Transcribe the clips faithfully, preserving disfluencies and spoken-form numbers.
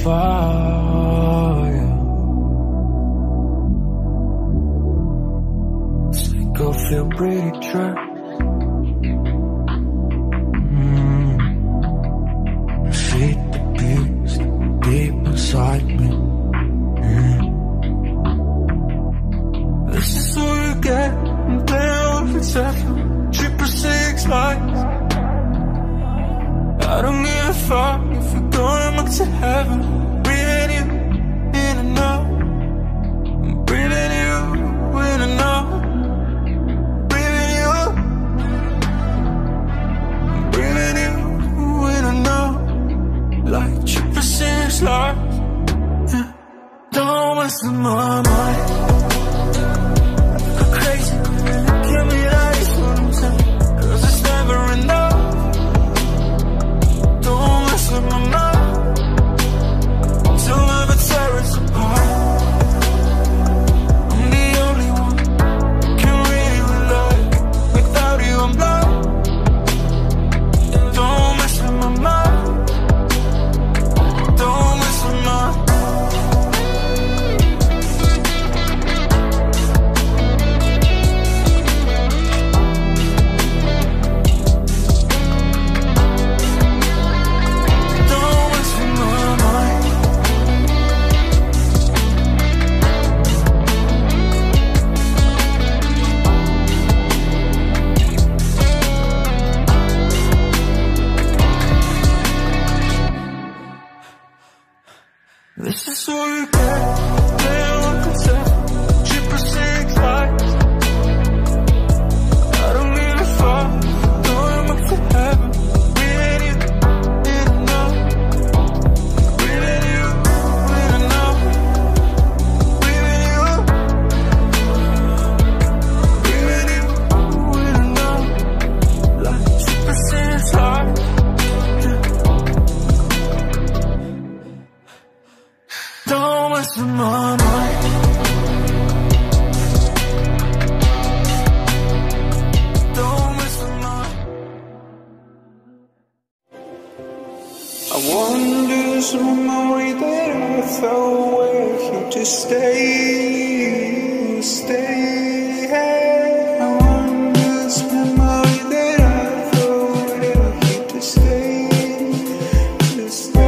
fire. Psycho feel pretty trapped. mm. Feed the beast deep inside me. mm. This is what you get. I'm playing with exception. Triple six lights. I don't give a fuck if we're going back to heaven. Breathing you in and out. I'm breathing you in and out. Breathing you. I'm breathing you in and out. Like triple six lights. Yeah. Don't waste my mind. Go crazy. Kill me, that's what I'm saying. 'Cause it's never enough. My mind till never tear us apart. I'm the only one can really relate. Without you I'm blind. Don't mess with my mind. Don't mess with my This is all you get. Playing with consent. Triple six lights. I don't give a fuck. Going up to heaven. Breathing you in and out. Breathing you in and out. Breathing you. Breathing you in and out. Like triple six lights. Don't mess with my mind. Don't mess with my. I wonder some memory that I throw away here to stay, stay. I wonder some memory that I throw away here to stay, to stay.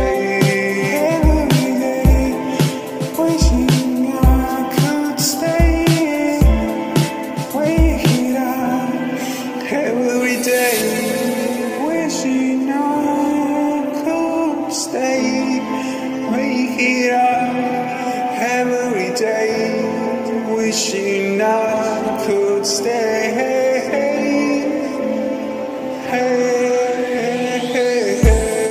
Wishing I could stay.